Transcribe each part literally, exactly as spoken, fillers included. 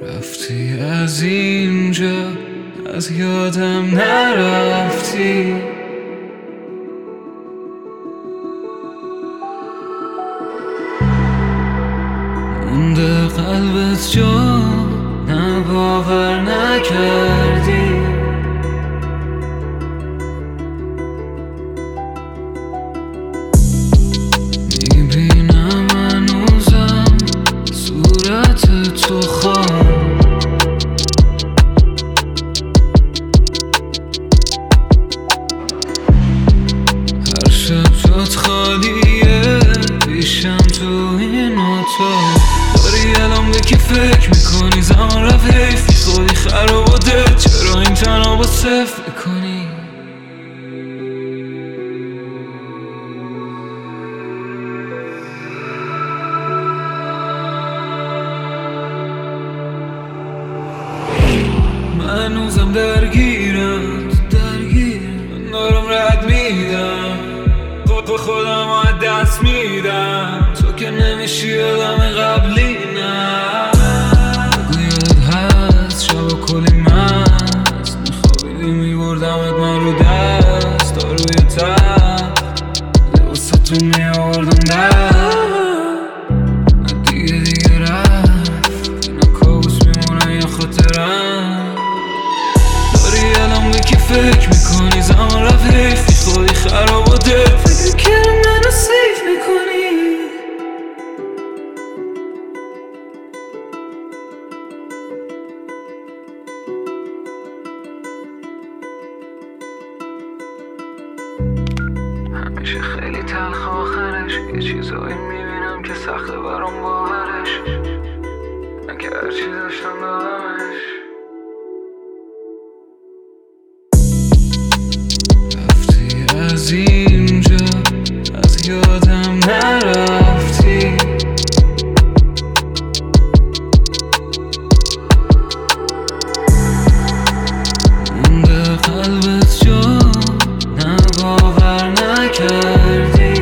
رفتی از اینجا، از یادم نرفتی. مونده قلبت جا، نه باور نکردی. میبینم هنوزم صورت تو خواهم. هر شب جات خالیه پیشم تو این اتاق. داری الان به کی فکر میکنی؟ زمان رفت حیفی خودی خراب و دل. چرا این تنها با صفر میکنی؟ من هنوزم درگیرم درگیرم دارم رد میدم خود خودم از دست میدم. تو که نمیشی آدم قبلی، نه بگو یادت هست شبا کلی مست میخوابیدی میبردمت من رو دست تا روی تب لباستو میاوردم در. دیگه دیگه رفت اینا کابوس میمونن یا خاطرم. داری الان به کی فکر میکنی؟ زمان رفت حیفی خودی خراب و دل. فکر کردم منو سیف میکنی. همیشه خیلی تلخ آخرش، یه چیزایی میبینم که سخته برام باورش. من که هرچی داشتم دادمش. رفتی از اینجا، از یادم نرفتی. مونده قلبت جا، نه باور نکردی.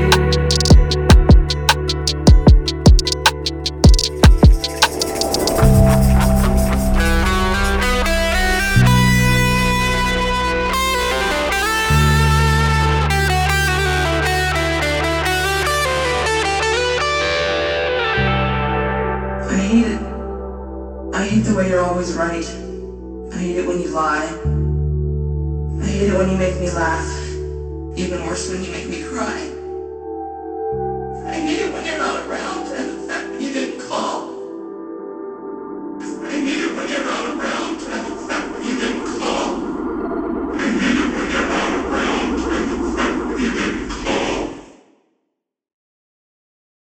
I hate it. I hate the way you're always right. I hate it when you lie. I hate it when you make me laugh. Even worse when you make me cry.